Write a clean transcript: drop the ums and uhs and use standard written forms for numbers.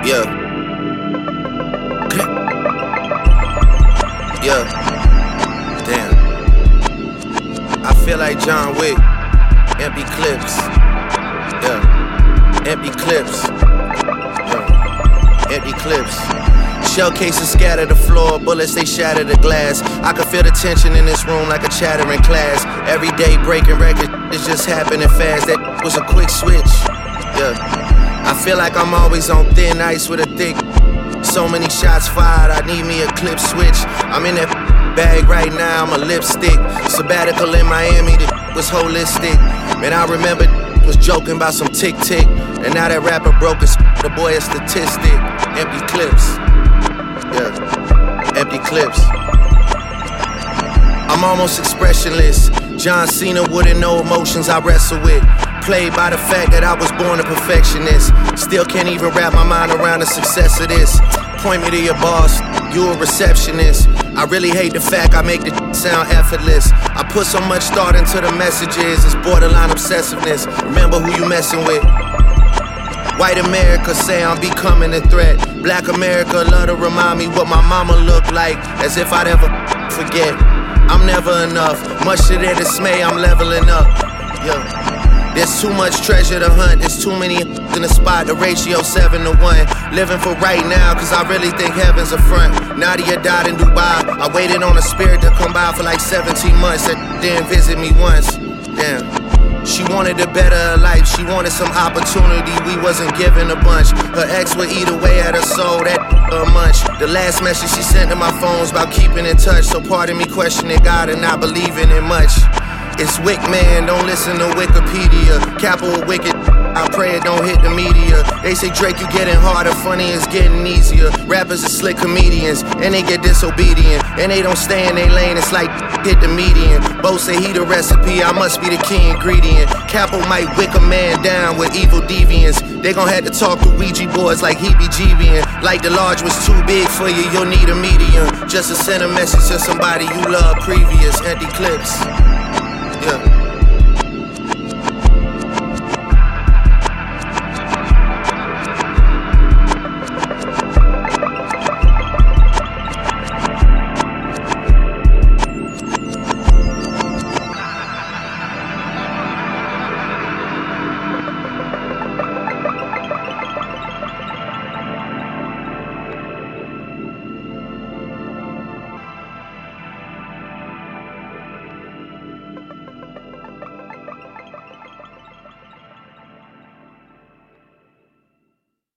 Yeah. Yeah. Damn. I feel like John Wick. Empty clips. Yeah. Empty clips. Yeah. Empty clips. Shell cases scatter the floor, bullets they shatter the glass. I can feel the tension in this room like a chattering class. Every day breaking records, it's just happening fast. That was a quick switch. Yeah. I feel like I'm always on thin ice with a thick. So many shots fired, I need me a clip switch. I'm in that bag right now, I'm a lipstick. Sabbatical in Miami, that was holistic. Man, I remember was joking about some tick-tick. And now that rapper broke his the boy a statistic. Empty clips. Yeah, empty clips. I'm almost expressionless. John Cena wouldn't know emotions I wrestle with. Played by the fact that I was born a perfectionist. Still can't even wrap my mind around the success of this. Point me to your boss, you a receptionist. I really hate the fact I make the sound effortless. I put so much thought into the messages, it's borderline obsessiveness. Remember who you messing with. White America say I'm becoming a threat. Black America love to remind me what my mama looked like, as if I'd ever forget. I'm never enough, much to their dismay, I'm leveling up. Yeah. There's too much treasure to hunt, there's too many in the spot, the ratio 7 to 1. Living for right now, cause I really think heaven's a front. Nadia died in Dubai, I waited on a spirit to come by for like 17 months. That didn't visit me once, damn. She wanted a better life, she wanted some opportunity, we wasn't given a bunch. Her ex would eat away at her soul, that a munch. The last message she sent to my phone's about keeping in touch. So pardon me questioning God and not believing in much. It's Wick, man, don't listen to Wikipedia. Capo wicked, I pray it don't hit the media. They say Drake, you getting harder, funny is getting easier. Rappers are slick comedians, and they get disobedient. And they don't stay in their lane, it's like hit the median. Both say he the recipe, I must be the key ingredient. Capo might wick a man down with evil deviants. They gon' have to talk to Ouija boards like he be GBing. Like the large was too big for you, you'll need a medium. Just to send a message to somebody you love previous. Empty clips. Yeah.